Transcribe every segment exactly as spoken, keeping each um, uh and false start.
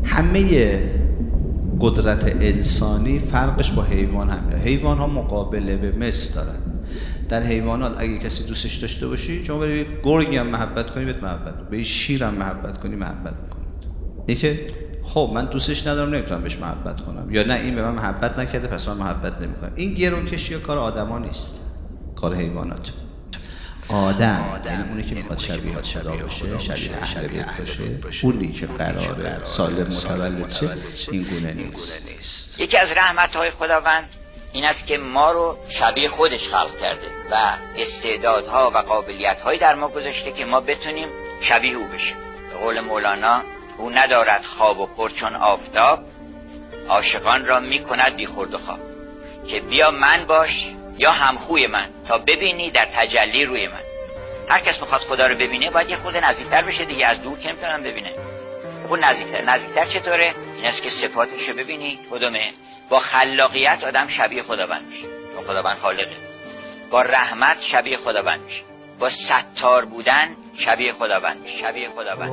همه قدرت انسانی فرقش با حیوان همینه. حیوان ها مقابله به مثل دارن. در حیوانات اگه کسی دوستش داشته باشی، شما برای گرگی هم محبت کنی بهت محبت کنی، به شیر هم محبت کنی محبت میکنه. اینکه خب من دوستش ندارم نمیتونم بهش محبت کنم، یا نه این به من محبت نکرده پس من محبت نمیکنم. این گروکشی یا کار آدما نیست، کار حیوانات. آدم یعنی اونی که میخواد شبیه خدا باشه، شبیه اهل بیت باشه، اونی که قراره سالم متولد شه، این گونه نیست. یکی از رحمت‌های خداوند این است که ما رو شبیه خودش خلق کرده و استعدادها و قابلیت‌هایی در ما گذاشته که ما بتونیم شبیه او بشیم. به قول مولانا، او ندارد خواب و خور چون آفتاب، عاشقان را میکند بی خورد و خواب. که بیا من باش یا همخوی من تا ببینی در تجلی روی من. هر کس میخواد خدا رو ببینه باید یه خود نزدیکتر بشه دیگه، از دور که نمیتونم ببینه. خود نزدیکتر نزدیکتر چطوره؟ این است که صفاتش رو ببینی کدومه. با خلاقیت آدم شبیه خداوند میشه، چون خداوند خالقه. با رحمت شبیه خداوند میشه، با ستار بودن شبیه خداوند میشه. شبیه خداوند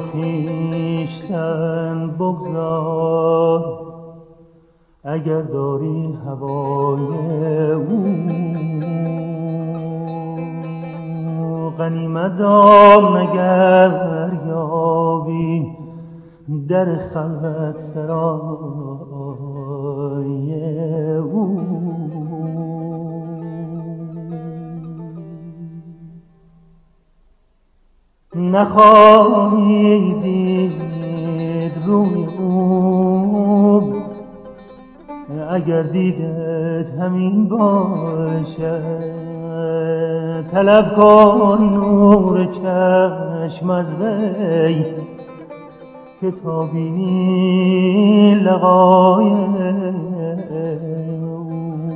خویشتن بگذار اگر داری هوای او، غنیمت دار مگر یابی در خلوت سرای او. نخواهی دید روی او اگر دیدت همین باشد. طلب کن نور چشم از وی که تا بینی لقای او.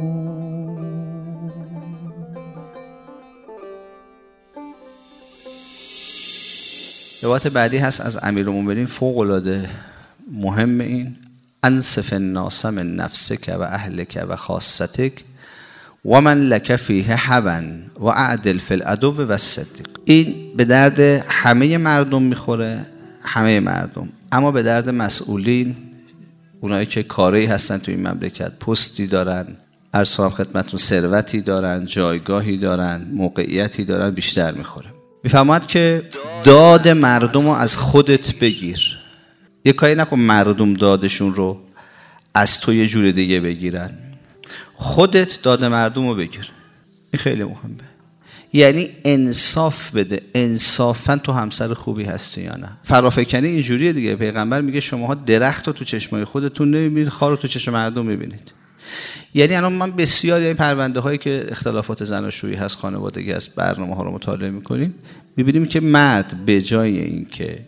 روایت بعدی هست از امیرالمومنین، فوق العاده مهم. این انصف الناس من نفسک و اهلک و خاصتک و من لک فیه حبا و اعدل فی العدو و الصدیق. این به درد همه مردم میخوره، همه مردم، اما به درد مسئولین، اونایی که کاری هستن تو این مملکت، پستی دارن، عرض کنم خدمتتون ثروتی دارن، جایگاهی دارن، موقعیتی دارن، بیشتر میخوره. میفهمد که داد مردم رو از خودت بگیر. یه کاری نکن مردم دادشون رو از تو یه جور دیگه بگیرن، خودت داد مردم رو بگیر. این خیلی مهمه. یعنی انصاف بده. انصافاً تو همسر خوبی هستی یا نه؟ فرافکنی اینجوریه دیگه. پیغمبر میگه شماها درخت رو تو چشمای خودتون نمیبینید، خار رو تو چشم مردم میبینید. یعنی الان من بسیاری این پرونده هایی که اختلافات زناشویی هست، خانوادگی هست، برنامه ها رو مطالعه میکنیم، میبینیم که مرد به جای این که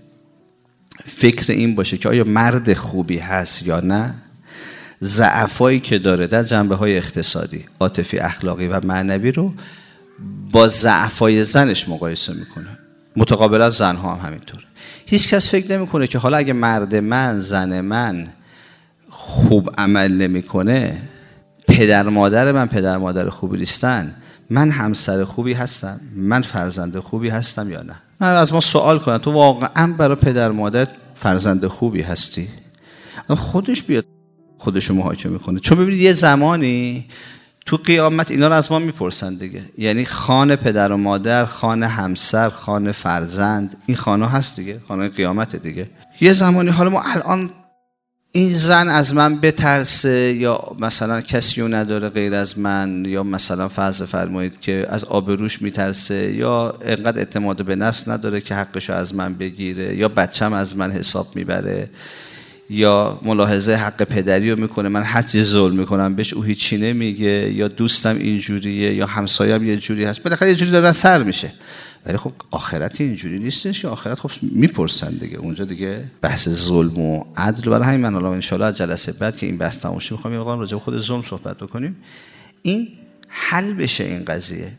فکر این باشه که آیا مرد خوبی هست یا نه، ضعفایی که داره در جنبه‌های اقتصادی، عاطفی، اخلاقی و معنوی رو با ضعفای زنش مقایسه میکنه. متقابلا زنها هم همینطور. هیچ کس فکر نمیکنه که حالا اگه مرد من، زن من خوب عمل نمیکنه، پدر مادر من پدر مادر خوبی نیستن، من همسر خوبی هستم، من فرزند خوبی هستم یا نه؟ من از ما سوال کنم تو واقعا برای پدر مادر فرزند خوبی هستی؟ خودش بیاد خودشو محاکمه کنه. چون ببینید یه زمانی تو قیامت اینا رو از ما میپرسن دیگه. یعنی خانه پدر و مادر، خانه همسر، خانه فرزند، این خانه هست دیگه، خانه قیامت دیگه. یه زمانی حالا ما الان این زن از من بترسه، یا مثلا کسی رو نداره غیر از من، یا مثلا فرض فرمایید که از آبروش میترسه، یا انقدر اعتماد به نفس نداره که حقشو از من بگیره، یا بچم از من حساب میبره، یا ملاحظه حق پدری رو میکنه، من هر چیز ظلم میکنم بهش او هیچی نمیگه، یا دوستم اینجوریه، یا همسایم یه جوری هست، بالاخره یه جوری دارن سر میشه. ولی خب آخرت اینجوری نیستش که آخرت خب میپرسن دیگه، اونجا دیگه بحث ظلم و عدل. برای همین من حالا ان شاءالله جلسه بعد که این بحث تموم شه میخوام یه مقدار راجع به خود ظلم صحبت بکنیم، این حل بشه این قضیه.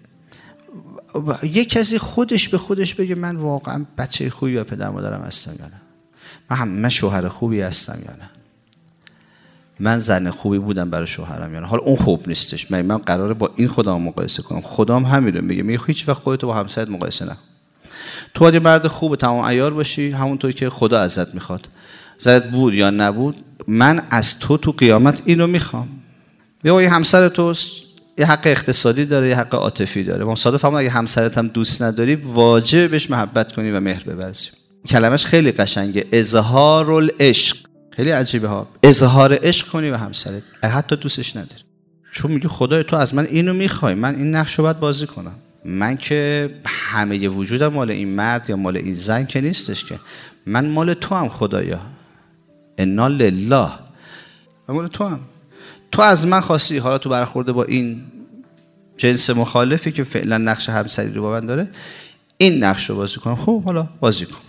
یه کسی خودش به خودش بگه من واقعا بچه خوبی یا پدر مادرم هستم یا نه، من هم من شوهر خوبی هستم یا نه، من زن خوبی بودم برای شوهرم یا نه. حالا اون خوب نیستش، من من قراره با این خودم مقایسه کنم. خدام همین رو میگه، میگه هیچ وقت خودت با همسرت مقایسه نکن. تو باید مرد خوب تمام عیار باشی، همونطور که خدا ازت میخواد. زرت بود یا نبود، من از تو تو قیامت اینو میخوام. یا این همسر توست، یه حق اقتصادی داره، یه حق عاطفی داره. مصادف هم اگه همسرت هم دوست نداری، واجب بهش محبت کنی و مهر بورزی. کلمش خیلی قشنگه، اظهار العشق. خیلی عجیبه ها، اظهار عشق کنی به همسرت حتی دوستش نداری، چون میگه خدای تو از من اینو میخوای، من این نقش رو باید بازی کنم. من که همه وجودم مال این مرد یا مال این زن که نیستش، که من مال تو هم خدایا، انا لله، من مال تو هم. تو از من خواستی، حالا تو برخورده با این جنس مخالفی که فعلا نقش همسری رو با من داره، این نقش رو بازی کنم. خب حالا بازی کن،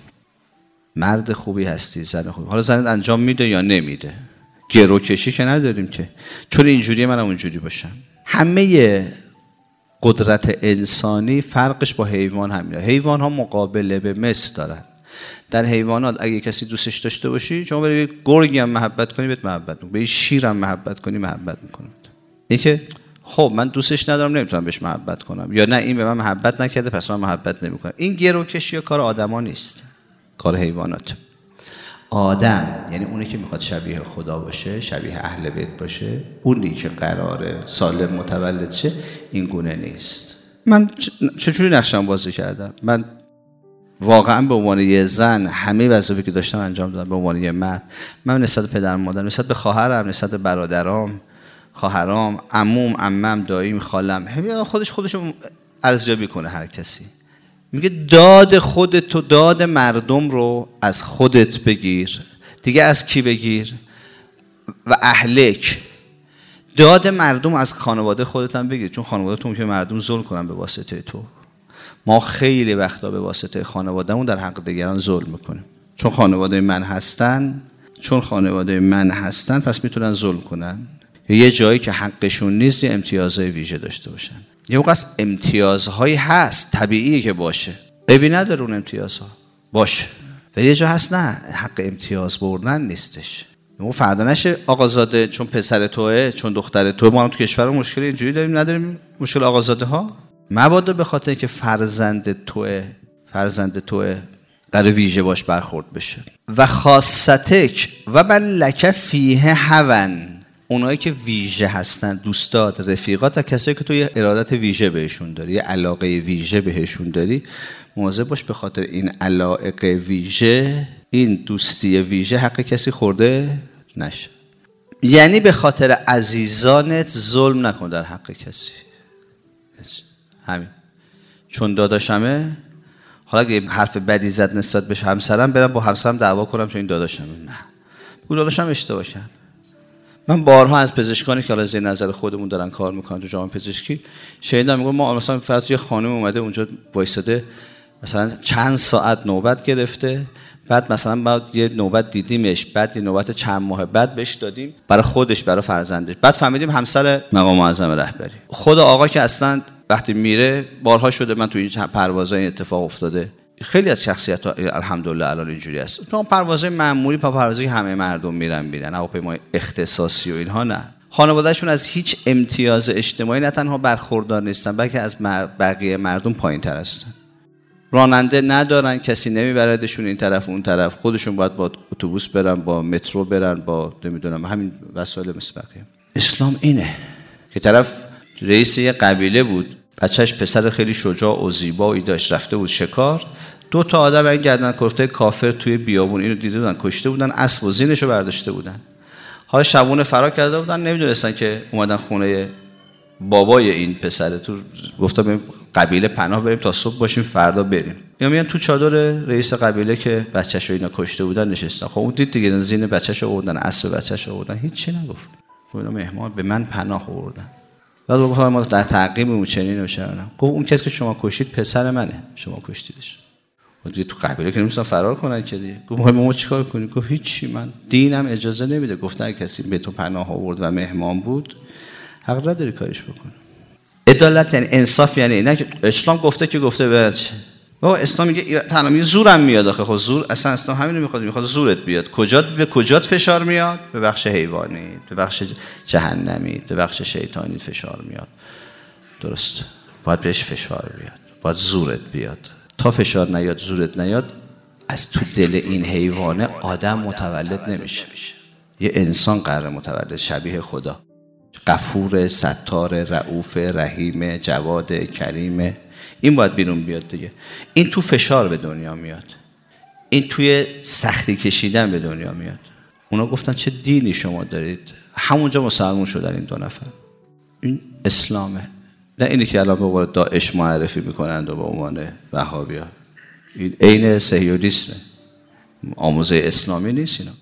مرد خوبی هستی، زن خوبی. حالا زنت انجام میده یا نمیده، گرو کشی که نداریم که، چون اینجوری منم اونجوری باشم. همه قدرت انسانی فرقش با حیوان همینه. حیوان ها مقابله به مثل دارن. در حیوانات اگه کسی دوستش داشته باشی، شما برای گرگی هم محبت کنی بهت محبت میکنه، به شیر هم محبت کنی محبت میکنه. این که خب من دوستش ندارم نمیتونم بهش محبت کنم، یا نه این به من محبت نکرده پس من محبت نمیکنم. این گرو کشی کار آدما نیست، کار حیوانات. آدم یعنی اونی که میخواد شبیه خدا باشه، شبیه اهل بیت باشه، اونی که قراره سالم متولد شه، این گونه نیست. من چجوری نقشم بازی کردم؟ من واقعا به عنوان یه زن همه وظایفی که داشتم انجام دادم. به عنوان یه مرد، من نسبت به پدر مادر، نسبت به خواهرم، نسبت به برادرام، خواهرام، عموم، عمم، داییم، خالم، همین خودش خودشو ارزیابی کنه. هر کسی میگه داد خودت تو، داد مردم رو از خودت بگیر، دیگه از کی بگیر؟ و اهلک. داد مردم از خانواده خودت هم بگیر، چون خانواده تو ممکنه مردم ظلم کنن به واسطه تو. ما خیلی وقتا به واسطه خانوادهمون در حق دیگران ظلم میکنیم. چون خانواده من هستن، چون خانواده من هستن پس میتونن ظلم کنن. یه جایی که حقشون نیست، یه امتیازهای ویژه داشته باشن. یه موقع امتیازهایی هست طبیعیه که باشه، عیبی نداره اون امتیازها باشه، ولی یه جا هست نه، حق امتیاز بردن نیستش. اون فردا نشه آقازاده چون پسر توئه، چون دختر توئه. ما هم تو کشور مشکل اینجوری داریم، نداریم مشکل آقازاده ها؟ مبادا به خاطر که فرزند توئه، فرزند توئه قرار ویژه باش برخورد بشه. و خاصتک و بل لک فیه هون، اونایی که ویژه هستن، دوستات، رفیقات و کسایی که تو یه ارادت ویژه بهشون داری، یه علاقه ویژه بهشون داری، مواظب باش به خاطر این علاقه ویژه، این دوستی ویژه حق کسی خورده نشه. یعنی به خاطر عزیزانت ظلم نکن در حق کسی. همین. چون داداشمه، حالا اگه حرف بدی زد نسبت به همسرم، برم با همسرم دعوا کنم چون این داداشمه، نه، اون داداشم اشتباه کرد. من بارها از پزشکانی که حالا زیر نظر خودمون دارن کار میکنن تو جامعه پزشکی شنیدم، میگم ما مثلا فرض یه خانم اومده اونجا وایساده، مثلا چند ساعت نوبت گرفته، بعد مثلا بعد یه نوبت دیدیمش، بعد یه نوبت چند ماه بعد بهش دادیم برای خودش، برای فرزندش، بعد فهمیدیم همسر مقام معظم رهبری. خود آقا که اصلا وقتی میره، بارها شده من تو این پروازا این اتفاق افتاده، خیلی از شخصیت‌ها الحمدلله الان اینجوری است. تو پروازهای معمولی، پروازی همه مردم میرن میرن، هواپیمای اختصاصی و اینها نه. خانواده‌شون از هیچ امتیاز اجتماعی نه تنها برخوردار نیستن، بلکه از بقیه مردم پایین‌تر هستن. راننده ندارن، کسی نمیبردشون این طرف اون طرف، خودشون باید با اتوبوس برن، با مترو برن، با نمیدونم همین وسایل مثل بقیه. اسلام اینه که طرف رئیس یه قبیله بود، بچهش پسر خیلی شجاع و زیبایی داشت، رفته بود شکار، دو تا آدم این گردن کلفته کافر توی بیابون اینو دیده بودن، کشته بودن، اسب و زینشو برداشته بودن. حالا شبونه فرار کرده بودن، نمیدونستن که اومدن خونه بابای این پسره. تو گفتم بریم قبیله پناه بریم تا صبح باشیم، فردا بریم. یا میان تو چادر رئیس قبیله که بچه‌شو اینا کشته بودن نشستن. خب اون دید دیگه، زین بچه‌شو آوردن، اسب بچه‌شو آوردن، هیچ چی نگفت. خب اینا مهمان به من پناه آوردن. بعد گفتم ما در تعقیبمون چنین نمی‌شنم. گفت اون کسی که شما کشتید پسر منه، شما کشتیدش. و دیگه تو قبیله که نمی‌تونن فرار کنن که دیگه. گفت ما چیکار کنیم؟ گفت هیچی، من دینم اجازه نمیده. گفتن اگه کسی به تو پناه آورد و مهمان بود، حق نداری کارش بکنه. عدالت یعنی انصاف، یعنی نه که اسلام گفته که گفته بچه. بابا اسلام میگه تنها میگه زورم میاد. آخه خب زور اصلا اسلام همین رو میخواد، میخواد زورت بیاد. کجات به کجات فشار میاد؟ به بخش حیوانی، به بخش جهنمی، به بخش شیطانی فشار میاد. درست، باید بهش فشار بیاد، باید زورت بیاد تا فشار نیاد، زورت نیاد، از تو دل این حیوانه آدم متولد نمیشه. یه انسان قرار متولد، شبیه خدا، غفور، ستار، رؤوف، رحیم، جواد، کریم. این باید بیرون بیاد دیگه. این تو فشار به دنیا میاد، این توی سختی کشیدن به دنیا میاد. اونا گفتن چه دینی شما دارید؟ همونجا مسلمون شدن این دو نفر. این اسلامه، نه اینی که الان به عنوان داعش معرفی میکنند و به عنوان وهابیا. این عین صهیونیسمه، آموزه اسلامی نیست اینا.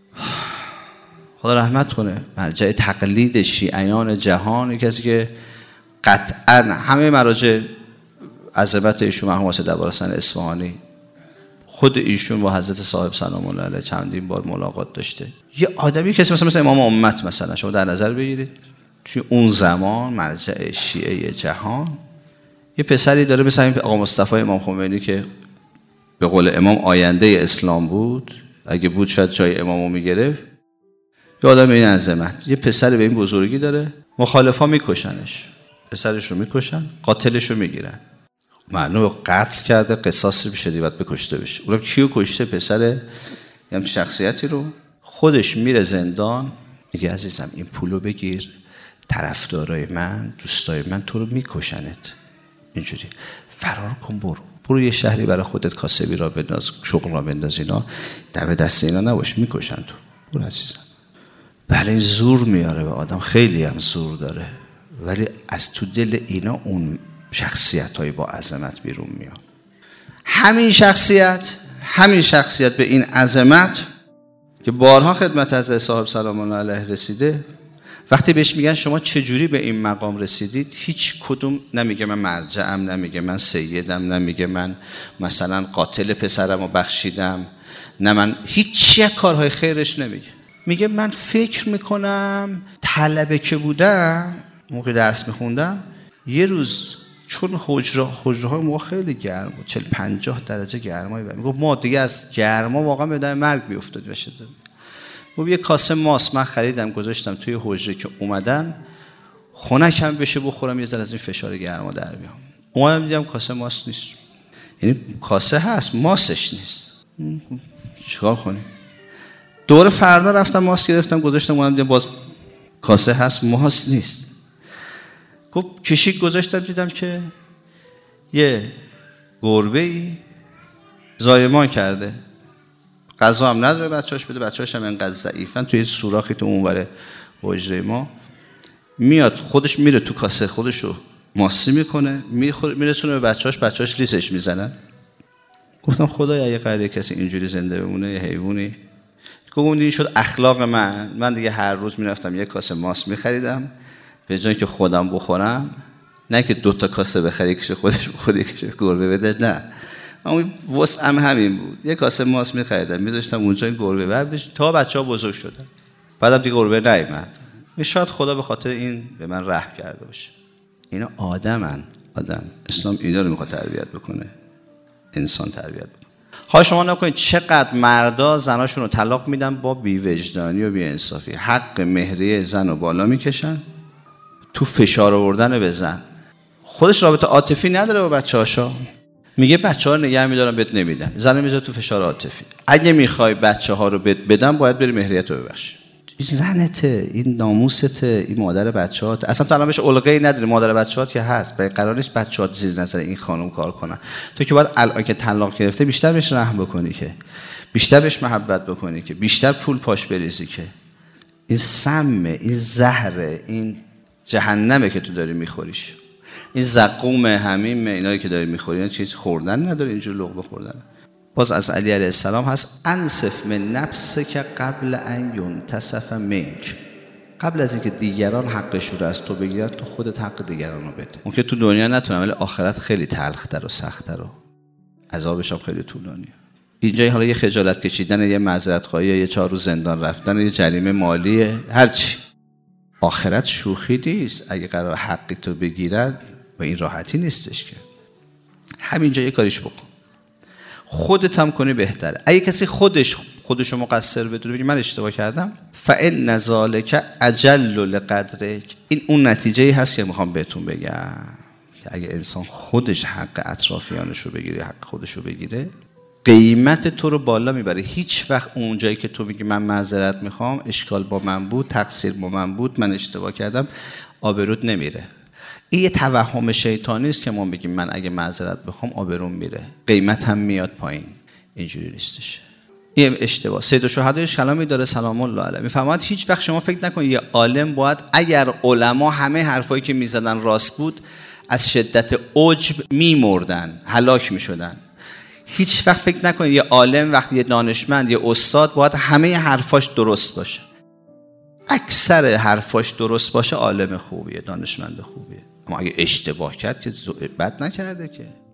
خدا رحمت کنه. مرجع تقلید شیعیان جهان، کسی که قطعا همه مراجع عظمت ایشون مرحوم واسه دبارستان اصفهانی، خود ایشون با حضرت صاحب سلام الله علیه چندین بار ملاقات داشته. یه آدمی کسی مثلا مثلا امام امت مثلا شما در نظر بگیرید، توی اون زمان مرجع شیعه جهان، یه پسری داره مثلا این آقا مصطفی امام خمینی که به قول امام آینده اسلام بود، اگه بود شاید جای امامو میگرفت. یه آدم این عظمت، یه پسر به این بزرگی داره، مخالفا میکشنش، پسرش رو میکشن، قاتلش رو میگیرن. معلومه قتل کرده، قصاص میشه دیگه، باید بکشته بشه. اونم کیو کشته؟ پسر یه شخصیتی رو. خودش میره زندان، میگه عزیزم این پولو بگیر، طرفدارای من، دوستای من تو رو میکشنت، اینجوری فرار کن، برو برو یه شهری برای خودت کاسبی را بنداز، شغل را بنداز، اینا دم دست اینا نباش، میکشن تو، برو عزیزم. بله این زور میاره به آدم، خیلی هم زور داره، ولی از تو دل اینا اون شخصیت های با عظمت بیرون میاد. همین شخصیت همین شخصیت به این عظمت که بارها خدمت از صاحب سلام الله علیه رسیده، وقتی بهش میگن شما چجوری به این مقام رسیدید، هیچ کدوم نمیگه من مرجعم، نمیگه من سیدم، نمیگه من مثلا قاتل پسرم رو بخشیدم، نه من هیچ یک کارهای خیرش نمیگه. میگه من فکر میکنم طلبه که بودم، موقع درس میخوندم، یه روز چون حجره حجره های موقع خیلی گرم بود، چهل پنجاه درجه گرمایی بود، میگه ما دیگه از گرما واقعا به دم مرگ بیافتاد بشه. گفت یه کاسه ماست من خریدم گذاشتم توی حجره که اومدم خنکم بشه بخورم، یه ذره از این فشار گرما در بیام. اومدم دیدم کاسه ماست نیست، یعنی کاسه هست ماسش نیست، چیکار کنیم؟ دور فردا رفتم ماست گرفتم گذاشتم، اومدم دیدم باز کاسه هست ماست نیست. گفت کشیک گذاشتم دیدم که یه گربه‌ای زایمان کرده، غذا هم نداره بچه‌اش بده، بچه‌اش هم انقدر ضعیفن، توی سوراخی تو اونور حجره ما میاد خودش میره تو کاسه خودشو ماسی میکنه، میرسونه به بچه‌اش، بچه‌اش لیسش میزنن. گفتم خدایا اگه قراره کسی اینجوری زنده بمونه، یه حیوانی. گفتم این شد اخلاق من. من دیگه هر روز میرفتم یه کاسه ماست میخریدم، به جای که خودم بخورم، نه که دو تا کاسه بخری که خودش بخوره که گربه بده، نه، اما وسعم همین بود. یه کاسه ماست می‌خریدم می‌ذاشتم اونجا، این گربه بعدش تا بچه‌ها بزرگ شدن، بعدم دیگه گربه نیامد. شاید خدا به خاطر این به من رحم کرده باشه. اینا آدمن، آدم. اسلام اینا رو می‌خواد تربیت بکنه، انسان تربیت بکنه. حالا شما نکنید چقدر مردا زناشون رو طلاق میدن با بی‌وجدانی و بی‌انصافی، حق مهریه زن رو بالا میکشن، تو فشار آوردن به زن. خودش رابطه عاطفی نداره با بچه‌هاشا، میگه بچه‌ها رو نگه می‌دارم بهت نمیدم، زن میذاره تو فشار عاطفی. اگه میخوای بچه‌ها رو بهت بدم باید بری مهریت رو ببخشی. این زنته، این ناموسته، این مادر بچه‌هات. اصلا تو الان بهش الگویی نداری، مادر بچه‌هات که هست، برای قرار نیست بچه‌هات زیر نظر این خانم کار کنن. تو که باید الان که طلاق گرفته بیشتر بهش رحم بکنی، که بیشتر بهش محبت بکنی، که بیشتر پول پاش بریزی، که این سمه، این زهره، این جهنمه که تو داری میخوریش. این زقوم حمیم اینا که داری میخوری، اینا چیز خوردن نداره، اینجور لقمه خوردن. باز از علی علیه السلام هست انصف من نفسک قبل ان ینتصف منک، قبل از اینکه دیگران حقشون رو از تو بگیرن تو خودت حق دیگران رو بده. اون که تو دنیا نتونم، ولی آخرت خیلی تلختر و سخت‌تر و عذابش هم خیلی طولانیه. اینجا حالا یه خجالت کشیدن، یه معذرت خواهی، یه چهار روز زندان رفتن، یه جریمه مالی، هرچی. آخرت شوخی نیست. اگه قرار حقی تو بگیرن و این راحتی نیستش که. همینجا یه کاریش بکن، خودت هم کنی بهتره. اگه کسی خودش خودشو مقصر بدونه، بگه من اشتباه کردم، فإن ذلک اجل لقدرک، این اون نتیجه‌ای هست که میخوام بهتون بگم. که اگه انسان خودش حق اطرافیانش رو بگیره، حق خودش رو بگیره، قیمت تو رو بالا میبره. هیچ وقت اون جایی که تو میگی من معذرت میخوام، اشکال با من بود، تقصیر با من بود، من اشتباه کردم، آبروت نمیره. این یه توهم شیطانی است که ما بگیم من اگه معذرت بخوام آبروم میره، قیمتم میاد پایین. اینجوری نیستش. این اشتباه. سید الشهدا کلامی داره سلام الله علیه، میفرماید هیچ وقت شما فکر نکنید یه عالم باید، اگر علما همه حرفایی که میزدن راست بود، از شدت عجب میمردن، هلاک میشدن. هیچ وقت فکر نکنید یه عالم وقتی یه دانشمند، یه استاد باید همه حرفاش درست باشه. اکثر حرفاش درست باشه عالم خوبیه، دانشمند خوبیه. اما اگه اشتباه کرد که بد نکرده که.